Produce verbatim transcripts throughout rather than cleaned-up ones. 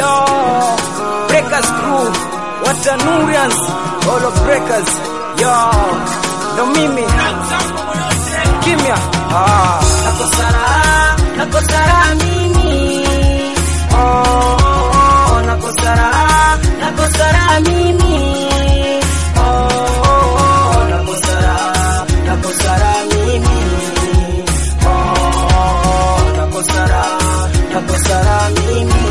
Yo, Breakers crew, Watanurians, all of Breakers. Yo, ndo mimi kimya. Ah, nakosara, nakosara mimi. Oh, nakosara, nakosara mimi. Oh, nakosara, nakosara mimi. Oh, nakosara, nakosara mimi.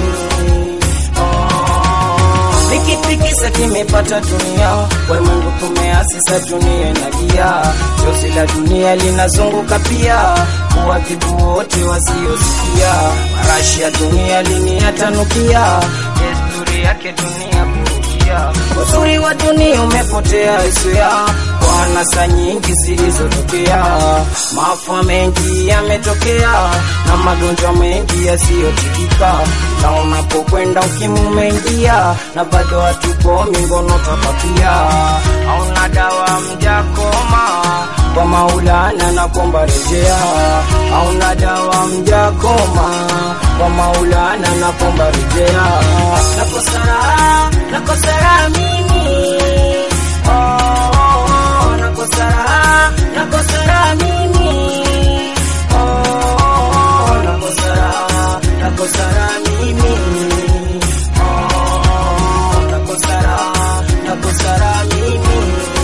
Nikipikisa kimepata dunia, kwa Mungu tumeasisa dunia na gia. Jozi la dunia linazunguka pia, kuadhibu wote wasiosikia. Marashi ya dunia liniatanukia, desturi yake dunia kurukia. Uzuri wa dunia umepotea hisia, kwa nasa nyingi zilizotokea. Maafa mengi yametokea, na magonjwa mengi yasiyotikika. Na unapokwenda ukimwi umeingia, na bado hatukomi ngono tapapia. Hauna dawa mjakoma, kwa Maulana na kuomba rejea. Hauna dawa mjakoma, kwa Maulana na kuomba rejea. Nakosara, nakosara mimi. Oh, nakosara, nakosara mimi. Oh, nakosara, nakosara mimi. Oh, nakosara, nakosara mimi.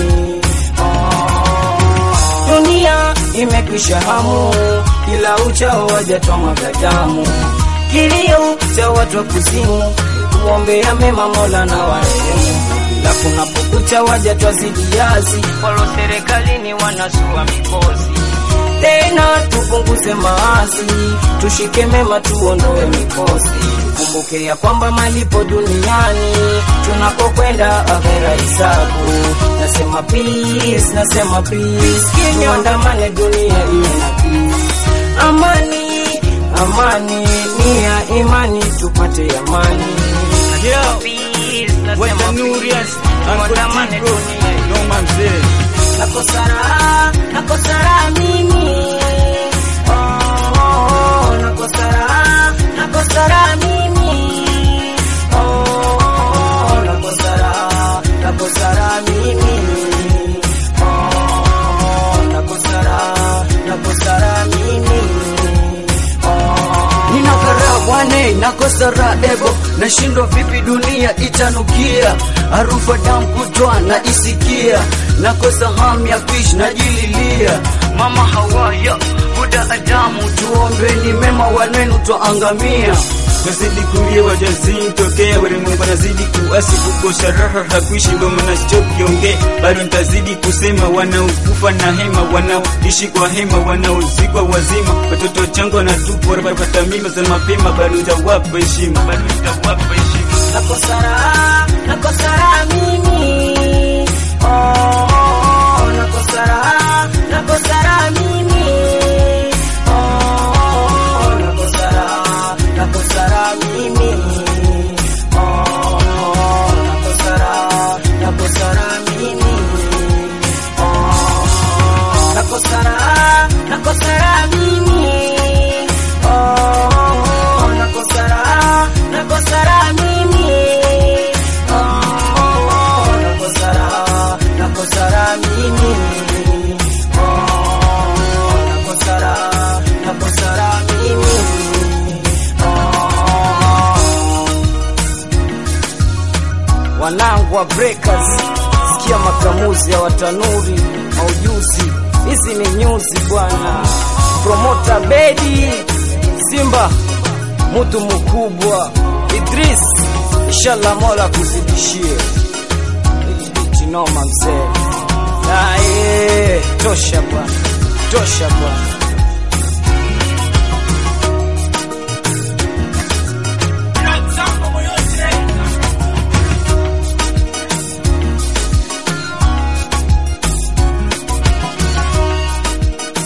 Oh, dunia imekwisha hamu, kila uchao wajatoa magadamu. Kilio cha watu wa kuzimu, kuombea mema Mola na warehemu. La kunapokucha waja twazidi yazi, walo serikalini wanasua mikosi. Tena tupunguze maasi, tushike mema tuondoe mikosi. Kumbuke ya kwamba malipo duniani, tunakokwenda akhera hisabu. Nasema peace, nasema peace, tuandamane dunia iwe na peace. Amani, amani, ni ya imani tupate amani. Yeah, Watanurians, Watamane dunia, no manze. Nakosara, nakosara mimi. Oh, nakosara, nakosara mimi. Oh, nakosara, nakosara mimi. Oh, nakosara, nakosara mimi. Oh, ninakara wane, nakosara ego. Nashindwa vipi dunia itanukia, harufu damu kutoa na isikia. Nakosa hamu ya fish najililia, mama Hawaya buda Adamu, tuombeni mema wanenu tuangamia. Nazidi kulia wajazini tokea, wale Mungu anazidi kuasi kukosha raha hakuishi ndo mnachoki onge. Bado nitazidi kusema, wanaokufa na hema, wanaoishi kwa hema, wanaozikwa wazima. Watoto changu wanatupwa wanapata mimba za mapema, bado nitawapa heshima, bado nitawapa heshima. Nakosara, nakosara mimi. Oh, nakosara, nakosara mimi. Oh, nakosara, nakosara mimi. Oh, nakosara, nakosara mimi. Oh, nakosara, nakosara mimi. Oh, nakosara, nakosara mimi. Oh, nakosara, nakosara mimi. Oh, nakosara, nakosara mimi. Wanangu wa Breakers, sikia makamuzi ya Watanuri maujuzi. Hizi ni nyuzi bwana. Promoter Bedi Simba, mutu mkubwa Idris, inshallah Mola kuzidishie. Tinoma mzee. Aye, tosha bwana, tosha bwana.